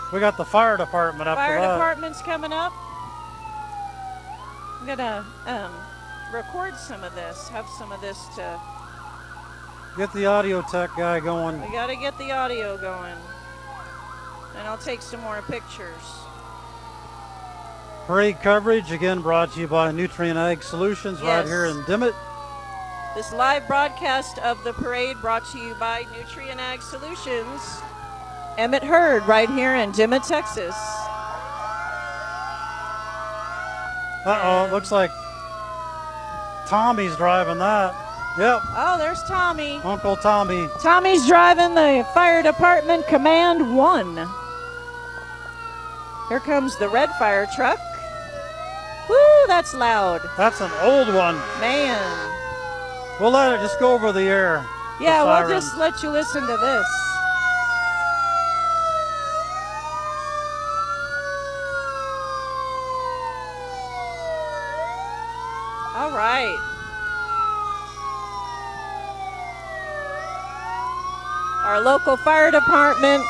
We got the fire department after Fire that. department's coming up. I'm gonna record some of this, have some of this to... Get the audio tech guy going. We gotta get the audio going. And I'll take some more pictures. Parade coverage, again, brought to you by Nutrient Ag Solutions right here in Dimmitt. This live broadcast of the parade brought to you by Nutrient Ag Solutions. Emmett Hurd right here in Dimmitt, Texas. Uh-oh, it looks like Tommy's driving that. Yep. Oh, there's Tommy. Uncle Tommy. Tommy's driving the Fire Department Command 1. Here comes the red fire truck. Woo, that's loud. That's an old one. Man. We'll let it just go over the air. Yeah, we'll just let you listen to this. All right. Our local fire department.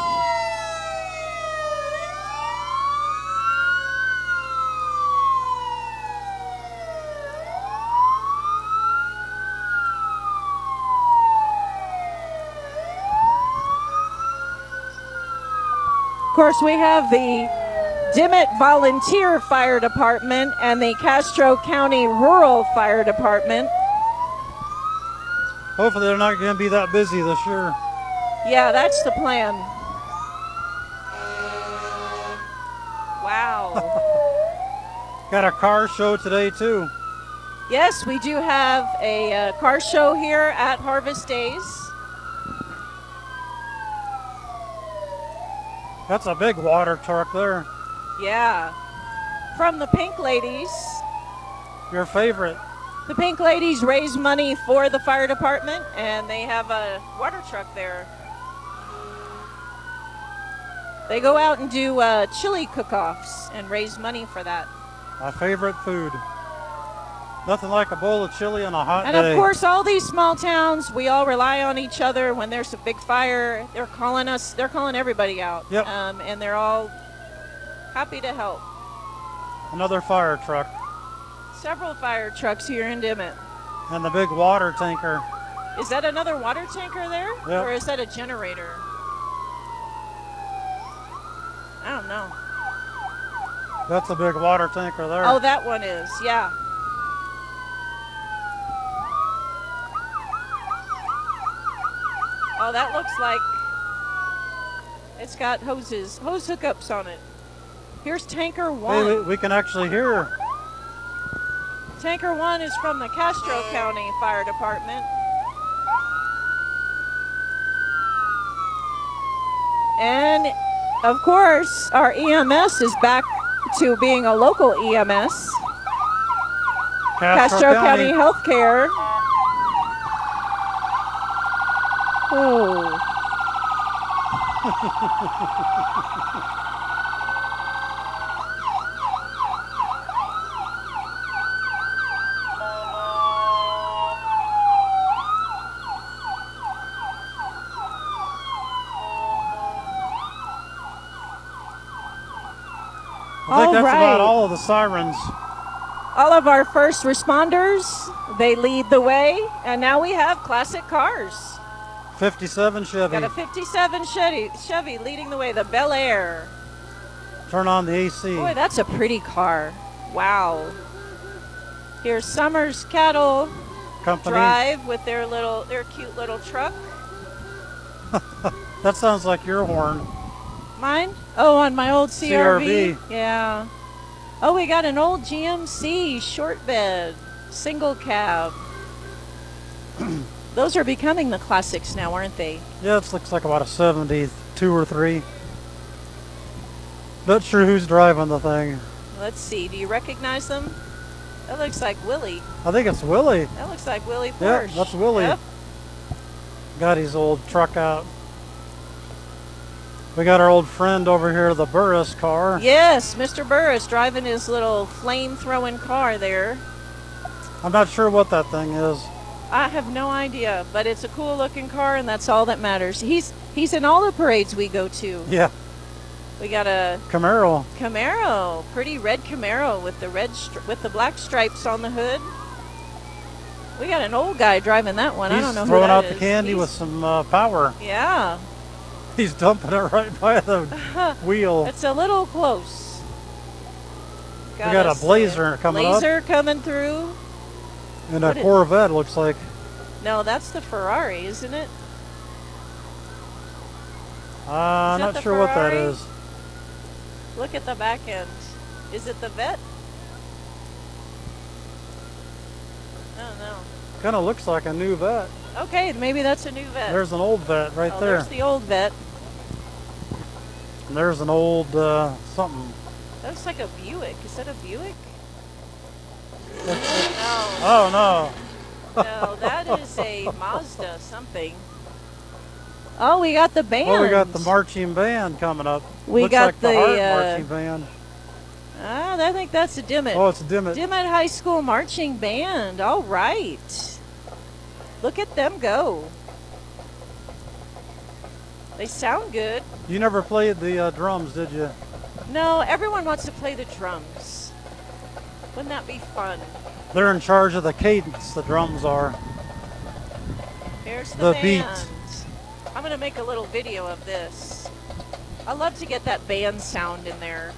Of course, we have the Dimmitt Volunteer Fire Department and the Castro County Rural Fire Department. Hopefully they're not going to be that busy this year. Yeah, that's the plan. Wow. Got a car show today, too. Yes, we do have a car show here at Harvest Days. That's a big water truck there. Yeah. From the Pink Ladies. Your favorite. The Pink Ladies raise money for the fire department, and they have a water truck there. They go out and do chili cook-offs and raise money for that. My favorite food. Nothing like a bowl of chili on a hot day. And of course, all these small towns, we all rely on each other. When there's a big fire, they're calling us, they're calling everybody out. Yep. And they're all happy to help. Another fire truck. Several fire trucks here in Dimmitt. And the big water tanker. Is that another water tanker there? Yep. Or is that a generator? I don't know. That's a big water tanker there. Oh, that one is, yeah. Oh, that looks like it's got hose hookups on it. Here's tanker 1. Hey, we can actually hear. Tanker 1 is from the Castro County Fire Department. And of course, our EMS is back to being a local EMS. Castro County Healthcare. Oh. I think that's about all of the sirens. All of our first responders, they lead the way, and now we have classic cars. 57 Chevy. Got a 57 Chevy leading the way, the Bel Air. Turn on the AC. Boy, that's a pretty car. Wow. Here's Summers Cattle Company. Drive with their cute little truck. That sounds like your horn. Mine? Oh, on my old CRV. CRV. Yeah. Oh, we got an old GMC short bed, single cab. Those are becoming the classics now, aren't they? Yeah, it looks like about a 72 or 3. Not sure who's driving the thing. Let's see. Do you recognize them? That looks like Willie. I think it's Willie. That looks like Willie Yeah, Porsche. that's Willie. Yep. Got his old truck out. We got our old friend over here, the Burris car. Yes, Mr. Burris driving his little flame-throwing car there. I'm not sure what that thing is. I have no idea, but it's a cool-looking car, and that's all that matters. He's in all the parades we go to. Yeah. We got a Camaro. Camaro, pretty red Camaro with the with the black stripes on the hood. We got an old guy driving that one. I don't know who that is. He's throwing out the candy with some power. Yeah. He's dumping it right by the wheel. It's a little close. We got a Blazer coming up. Blazer coming through. And a Corvette looks like. No, that's the Ferrari, isn't it? I'm not sure what that is. Look at the back end. Is it the Vet? I don't know. Kind of looks like a new Vet. Okay, maybe that's a new Vet. There's an old Vet right there. There's the old Vet. And there's an old something. That looks like a Buick. Is that a Buick? No. No. Oh, no. No, that is a Mazda something. Oh, we got the band. Oh, we got the marching band coming up. We looks got like the Heart marching band. I think that's a Dimmitt. Oh, it's a Dimmitt. Dimmitt High School marching band. All right. Look at them go. They sound good. You never played the drums, did you? No, everyone wants to play the drums. Wouldn't that be fun? They're in charge of the cadence, the drums are. Here's the beat. band. I'm going to make a little video of this. I love to get that band sound in there.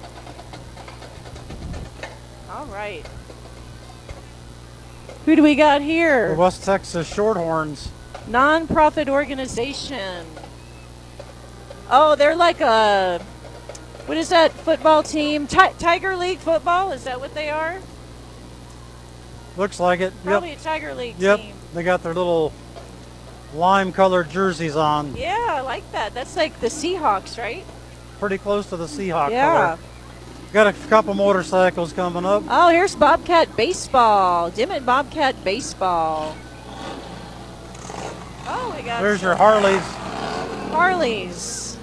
All right. Who do we got here? The West Texas Shorthorns. Non-profit organization. Oh, they're like a, what is that football team? Tiger League football? Is that what they are? Looks like it. Probably yep. a Tiger League Yep. team. They got their little lime-colored jerseys on. Yeah, I like that. That's like the Seahawks, right? Pretty close to the Seahawk yeah. color. Got a couple motorcycles coming up. Oh, here's Bobcat Baseball. Dimmitt Bobcat Baseball. Oh, we got There's your Harleys. Harleys.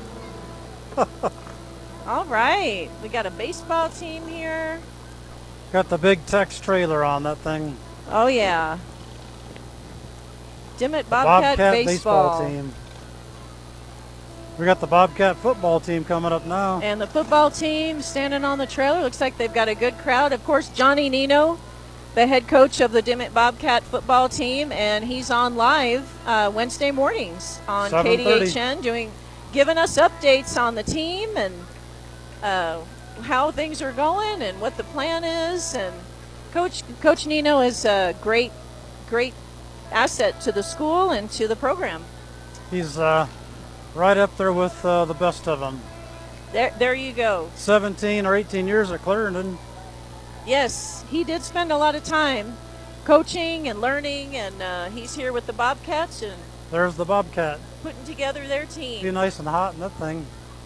All right. We got a baseball team here. Got the big Tex trailer on that thing. Oh, yeah. Dimmitt Bobcat Baseball team. We got the Bobcat football team coming up now. And the football team standing on the trailer. Looks like they've got a good crowd. Of course, Johnny Nino, the head coach of the Dimmitt Bobcat football team, and he's on live Wednesday mornings on 7:30. KDHN giving us updates on the team and how things are going and what the plan is. And Coach Nino is a great asset to the school and to the program. He's right up there with the best of them. There you go. 17 or 18 years at Clarendon. Yes, he did spend a lot of time coaching and learning, and he's here with the Bobcats and there's the Bobcat. Putting together their team. Be nice and hot in that thing.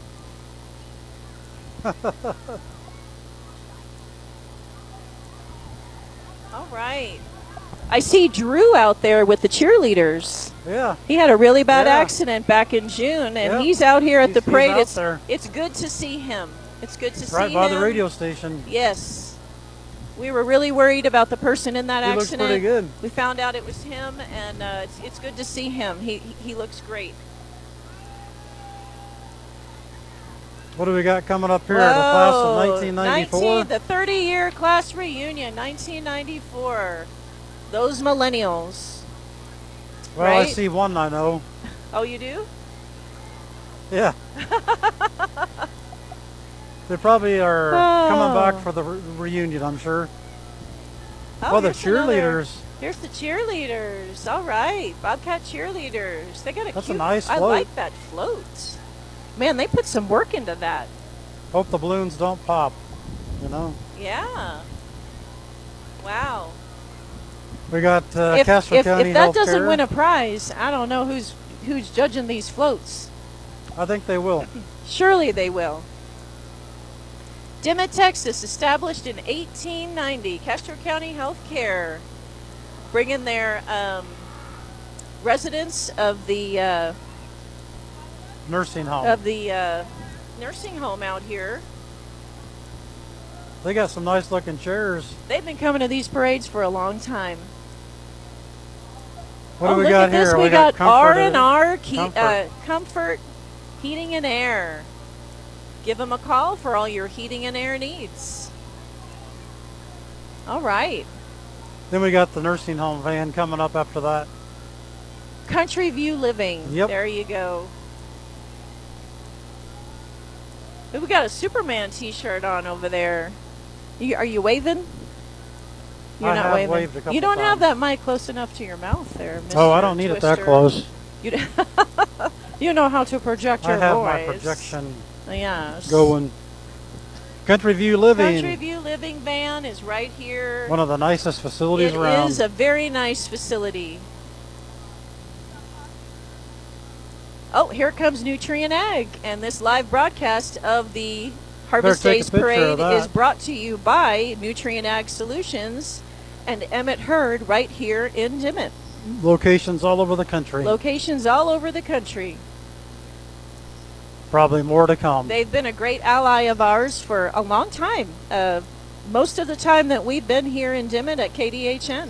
All right. I see Drew out there with the cheerleaders. Yeah. He had a really bad accident back in June, and he's out here at the parade. It's good to see him. It's good to see him. Right by the radio station. Yes. We were really worried about the person in that accident. He looks pretty good. We found out it was him, and it's good to see him. He looks great. What do we got coming up here? The class of 1994? The 30-year class reunion, 1994. Those millennials. Well, right? I see one I know. Oh, you do? Yeah. They probably are coming back for the reunion, I'm sure. Oh, the cheerleaders. Here's the cheerleaders. All right, Bobcat cheerleaders. They got That's a nice float. I like that float. Man, they put some work into that. Hope the balloons don't pop, you know? Yeah. Wow. We got Castro County If that Healthcare. doesn't win a prize, I don't know who's judging these floats. I think they will. Surely they will. Dimmitt, Texas, established in 1890. Castro County Healthcare, bringing their residents of the nursing home. Nursing home out here. They got some nice looking chairs. They've been coming to these parades for a long time. What do we got here? This. We got Comfort R&R Comfort Heating and Air. Give them a call for all your heating and air needs. All right. Then we got the nursing home van coming up after that. Country View Living. Yep. There you go. Ooh, we got a Superman t-shirt on over there. Are you waving? You're I not have waving. waved a couple You don't have times. that mic close enough to your mouth there, Mr. Oh, I don't need it that Twister. close. You, you know how to project I your have voice. my projection Yes. going. Country View Living. Country View Living van is right here. One of the nicest facilities It around. is a very nice facility. Oh, here comes Nutrient Ag, and this live broadcast of the Harvest Better take a Days picture Parade of that. is brought to you by Nutrient Ag Solutions and Emmett Hurd right here in Dimmitt. Locations all over the country. Locations all over the country. Probably more to come. They've been a great ally of ours for a long time. Most of the time that we've been here in Dimmitt at KDHN.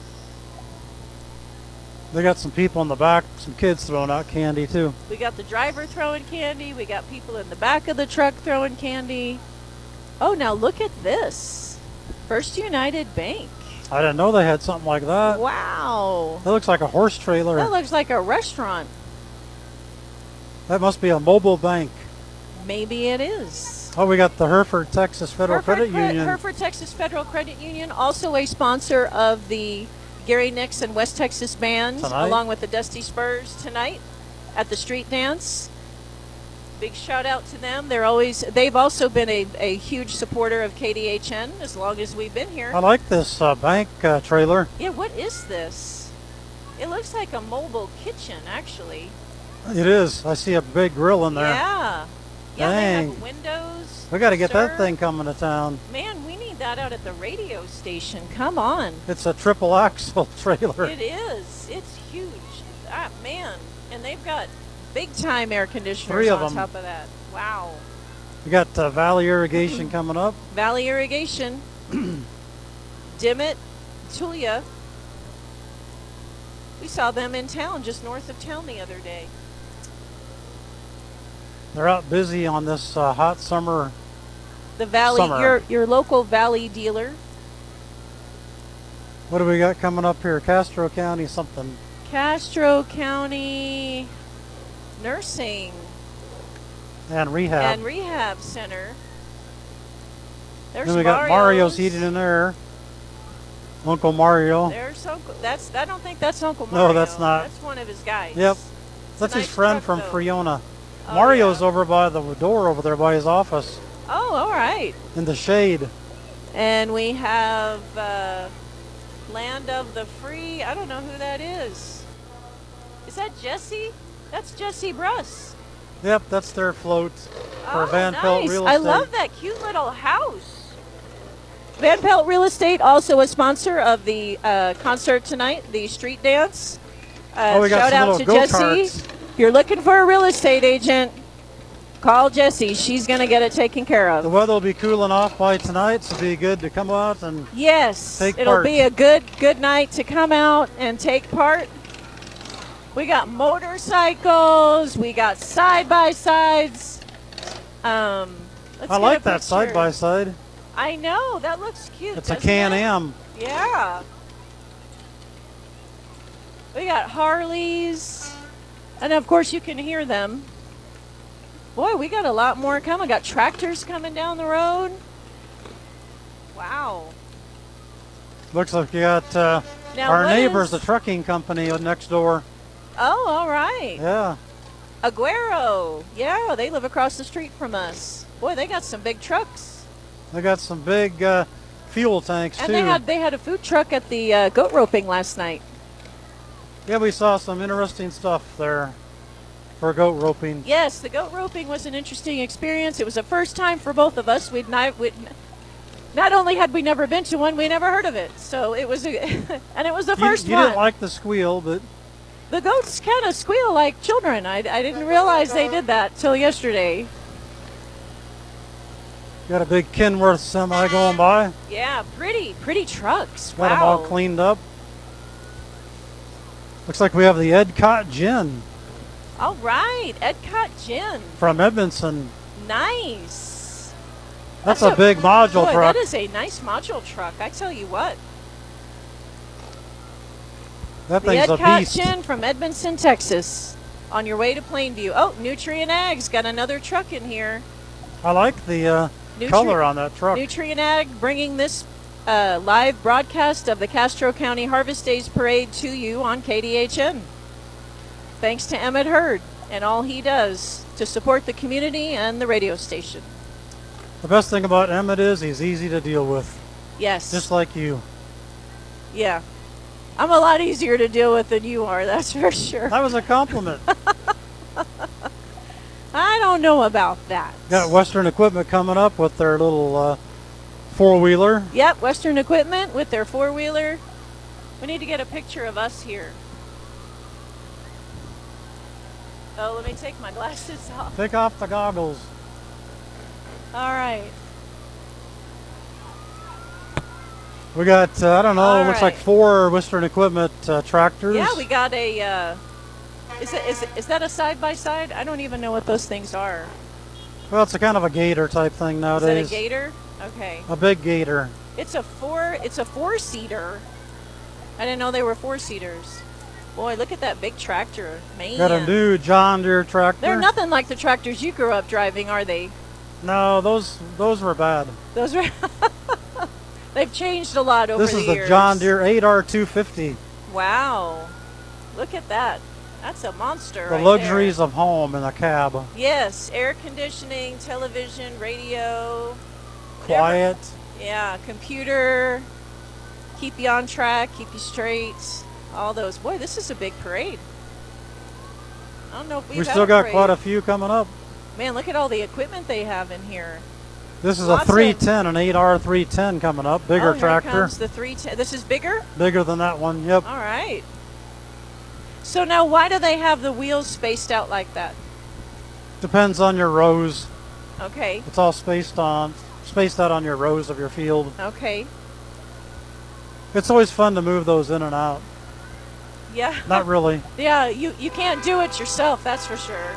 They got some people in the back, some kids throwing out candy too. We got the driver throwing candy. We got people in the back of the truck throwing candy. Oh, now look at this. First United Bank. I didn't know they had something like that. Wow. That looks like a horse trailer. That looks like a restaurant. That must be a mobile bank. Maybe it is. Oh, we got the Hereford, Texas Federal Credit Union. Hereford Texas Federal Credit Union, also a sponsor of the Gary Nix and West Texas Band, Tonight? along with the Dusty Spurs tonight at the street dance. Big shout out to them. They've also been a huge supporter of KDHN as long as we've been here. I like this bank trailer. Yeah, what is this? It looks like a mobile kitchen, actually. It is. I see a big grill in there. Yeah. Yeah, they Dang. have windows. We got to get that serve. thing coming to town. Man, we need that out at the radio station. Come on. It's a triple axle trailer. It is. It's huge. Ah, man. And they've got big time air conditioners 3 of on them. top of that. Wow. We got Valley Irrigation coming up. Valley Irrigation. Dimmitt, Tulia. We saw them in town, just north of town the other day. They're out busy on this hot summer. The Valley, Summer. your local Valley dealer. What do we got coming up here? Castro County something. Castro County Nursing And rehab. and Rehab Center. There's Then we got Mario's Heating and Air. Uncle Mario. There's Uncle. I don't think that's Uncle Mario. No, that's not. That's one of his guys. Yep. It's That's a his nice friend truck, from though. Friona. Oh, Mario's yeah. over by the door over there by his office Oh, all right. in the shade. And we have Land of the Free. I don't know who that is. Is that Jesse? That's Jesse Bruss. Yep, that's their float for Oh, Van Pelt nice. Real I Estate. love that cute little house. Van Pelt Real Estate, also a sponsor of the concert tonight, the street dance. Oh, we got shout some out to little Jesse. go-karts. If you're looking for a real estate agent, call Jessie. She's going to get it taken care The of. weather will be cooling off by tonight, so it'll be good to come out and Yes, Take it'll part. be a good night to come out and take part. We got motorcycles. We got side-by-sides. Let's I get like a that picture. side by side. I know, that looks cute. It's a doesn't it? Can-Am. Yeah. We got Harleys. And of course you can hear them. Boy, we got a lot more coming. Got tractors coming down the road. Wow. Looks like you got Now our what neighbors, is- the trucking company next door. Oh, all right. Yeah. Aguero. Yeah, they live across the street from us. Boy, they got some big trucks. They got some big fuel tanks And too. they had a food truck at the goat roping last night. Yeah, we saw some interesting stuff there for goat roping. Yes, the goat roping was an interesting experience. It was the first time for both of us. Not only had we never been to one, we never heard of it. So it was, and it was the first You one. didn't like the squeal, but The goats kind of squeal like children. I didn't realize they did that till yesterday. got a big Kenworth semi going by. Yeah, pretty trucks. Got them all Wow. cleaned up. Looks like we have the Edcott Gin All right, Edcott Gin. from Edmondson. Nice. That's a big module boy, truck. That is a nice module truck. I tell you what. That The thing's a Edcot beast. Chin from Edmondson, Texas, on your way to Plainview. Oh, Nutrient Ag's got another truck in here. I like the color on that truck. Nutrient Ag bringing this live broadcast of the Castro County Harvest Days Parade to you on KDHN. Thanks to Emmett Hurd and all he does to support the community and the radio station. The best thing about Emmett is he's easy to deal with, Yes. just like you. Yeah. I'm a lot easier to deal with than you are, that's for sure. That was a compliment. I don't know about that. Got Western Equipment coming up with their little four-wheeler. Yep, Western Equipment with their four-wheeler. We need to get a picture of us here. Oh, let me take my glasses off. Take off the goggles. All right. We got, I don't know, All looks right. like 4 Western Equipment tractors. Yeah, we got a, is that a side-by-side? I don't even know what those things are. Well, it's a kind of a gator type thing Is nowadays. that a gator? Okay. A big gator. It's a four-seater. I didn't know they were four-seaters. Boy, look at that big tractor. Man. Got a new John Deere tractor. They're nothing like the tractors you grew up driving, are they? No, those were bad. Those were they've changed a lot over This the is years. the John Deere 8R250. Wow. Look at that. That's a monster The right luxuries there. of home in a cab. Yes, air conditioning, television, radio. Quiet. Yeah, computer. Keep you on track, keep you straight. All those. Boy, this is a big parade. I don't know if we've We had still a got parade. quite a few coming up. Man, look at all the equipment they have in here. This is Lots a of- 310, an 8R310 coming up. Bigger Oh, here tractor. comes the 310. This is bigger? Bigger than that one, yep. All right. So now why do they have the wheels spaced out like that? Depends on your rows. Okay. It's all spaced out on your rows of your field. Okay. It's always fun to move those in and out. Yeah. Not really. Yeah, you can't do it yourself, that's for sure.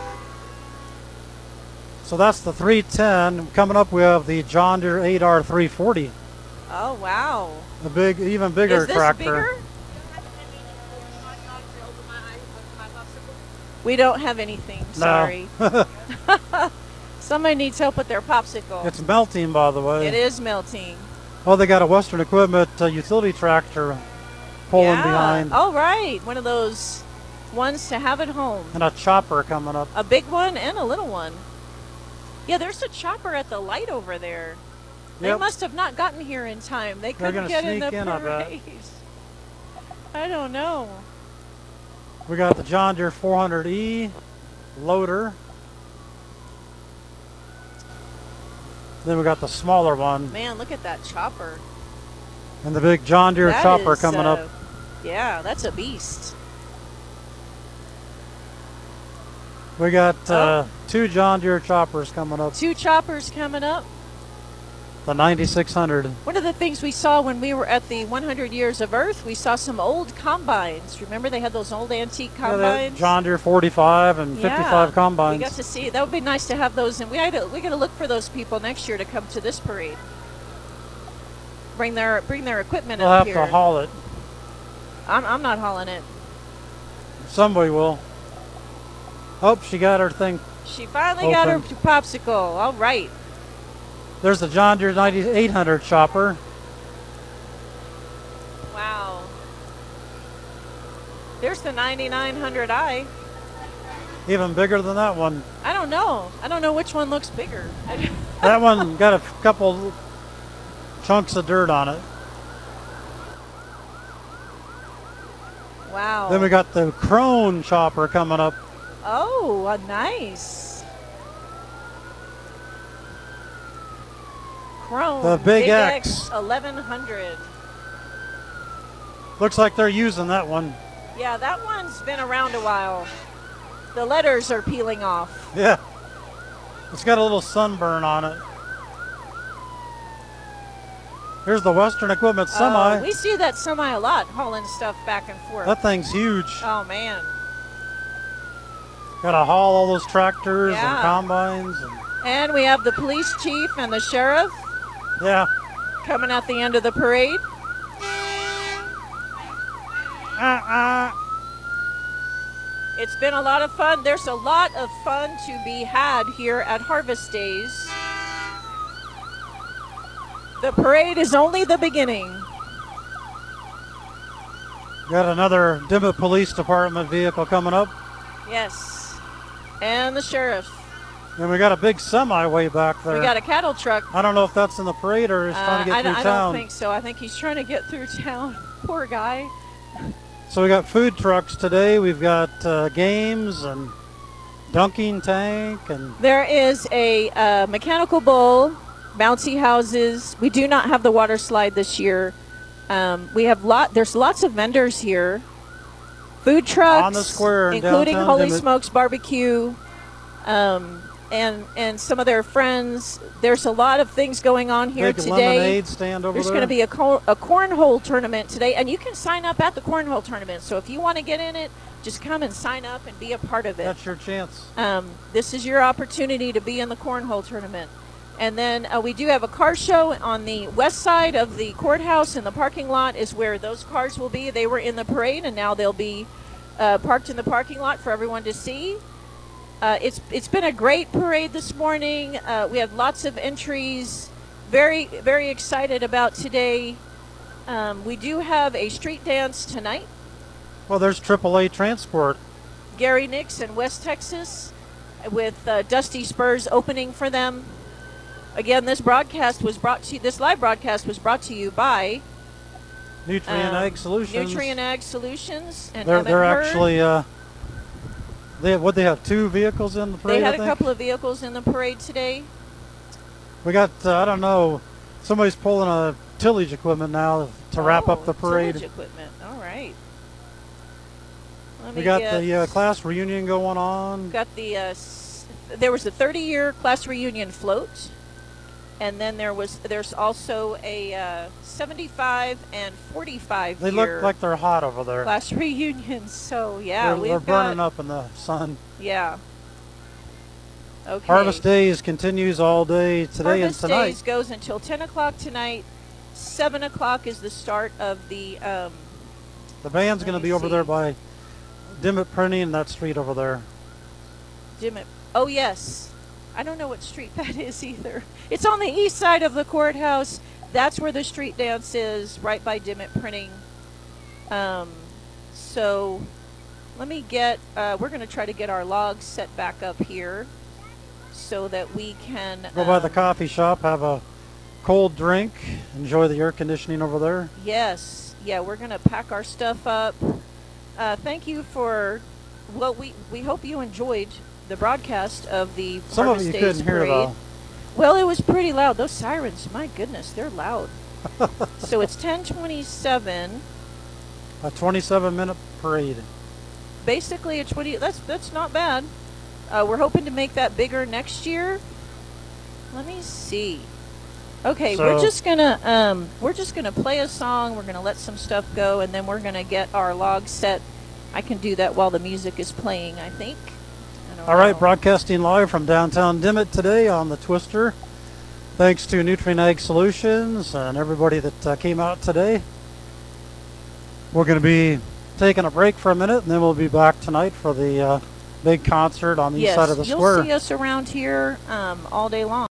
So that's the 310. Coming up, we have the John Deere 8R340. Oh, wow. The big, even bigger Is this tractor. bigger? We don't have anything, sorry. No. Somebody needs help with their popsicle. It's melting, by the way. It is melting. Oh, they got a Western Equipment utility tractor pulling Yeah. behind. Oh, right. One of those ones to have at home. And a chopper coming up. A big one and a little one. Yeah, there's a chopper at the light over there. They Yep. must have not gotten here in time. They They're couldn't gonna get in the sneak in, I bet. parade. I don't know. We got the John Deere 400E loader. Then we got the smaller one Man, look at that chopper. and the big John Deere That chopper is, coming up. Yeah, that's a beast. We got Oh. 2 John Deere choppers coming up. 2 choppers coming up. The 9600. One of the things we saw when we were at the 100 Years of Earth, we saw some old combines. Remember they had those old antique Yeah, the combines? John Deere 45 and 55 Yeah, combines. We got to see. That would be nice to have those, and we got to look for those people next year to come to this parade. Bring their equipment We'll up have here. to haul it. I'm not hauling it. Somebody will. Oh, she got her thing. She finally got her Open. popsicle. All right. There's the John Deere 9800 chopper. Wow. There's the 9900i. Even bigger than that one. I don't know. I don't know which one looks bigger. That one got a couple chunks of dirt on it. Wow. Then we got the Krone chopper coming up. Oh, nice. Chrome. The Big X. 1100. Looks like they're using that one. Yeah, that one's been around a while. The letters are peeling off. Yeah. It's got a little sunburn on it. Here's the Western Equipment semi. We see that semi a lot, hauling stuff back and forth. That thing's huge. Oh, man. Got to haul all those tractors Yeah. and combines. And And we have the police chief and the sheriff Yeah. coming at the end of the parade. It's been a lot of fun. There's a lot of fun to be had here at Harvest Days. The parade is only the beginning. Got another Dimmitt Police Department vehicle coming up. Yes. And the sheriff. And we got a big semi way back there. We got a cattle truck. I don't know if that's in the parade or he's trying to get through I town. don't think so. I think he's trying to get through town. Poor guy. So we got food trucks today. We've got games and dunking tank and There is a mechanical bull, bouncy houses. We do not have the water slide this year. We have there's lots of vendors here. Food trucks on the square in including downtown Holy Dimmitt. Smokes Barbecue, and some of their friends. There's a lot of things going on here big today. lemonade stand over There's there. going to be a cornhole tournament today, and you can sign up at the cornhole tournament. So if you want to get in it, just come and sign up and be a part of it. That's your chance. This is your opportunity to be in the cornhole tournament. And then we do have a car show on the west side of the courthouse. In the parking lot is where those cars will be. They were in the parade, and now they'll be parked in the parking lot for everyone to see. It's been a great parade this morning. We had lots of entries. Very, very excited about today. We do have a street dance tonight. Well, there's AAA Transport. Gary Nix in West Texas with Dusty Spurs opening for them. Again, this live broadcast was brought to you by Nutrient Ag Solutions. Nutrient Ag Solutions and They're Emmett Hurd. actually they have 2 vehicles in the parade. They had I a think? couple of vehicles in the parade today. We got I don't know, somebody's pulling a tillage equipment now to wrap up the parade. Tillage equipment. All right. We got the class reunion going on. Got the there was a 30-year class reunion float, and then there's also a 75 and 45 They year look like they're hot over there. class reunions. So yeah, they're burning up in the sun. Yeah. Okay. Harvest Days continues all day today Harvest and tonight. Days goes until 10 o'clock tonight. 7 o'clock is the start of the. The band's going to Let me be over see. there by Dimmitt Printing and that street over there. Dimmitt. Oh yes, I don't know what street that is either. It's on the east side of the courthouse. That's where the street dance is, right by Dimmitt Printing. So let me get. We're going to try to get our logs set back up here, so that we can Go by the coffee shop, have a cold drink, enjoy the air conditioning over there. Yes. Yeah, we're going to pack our stuff up. Thank you for. Well, we hope you enjoyed the broadcast of the Some of Harvest it you Days couldn't hear parade. though. Well, it was pretty loud. Those sirens, my goodness, they're loud. So it's 10:27. A 27-minute parade. Basically a 20. That's not bad. We're hoping to make that bigger next year. Let me see. Okay, So- we're just gonna play a song. We're gonna let some stuff go, and then we're gonna get our log set. I can do that while the music is playing, I think. I don't All right, know. broadcasting live from downtown Dimmitt today on the Twister. Thanks to Nutrient Ag Solutions and everybody that came out today. We're going to be taking a break for a minute, and then we'll be back tonight for the big concert on the east Yes, side of the you'll square. see us around here all day long.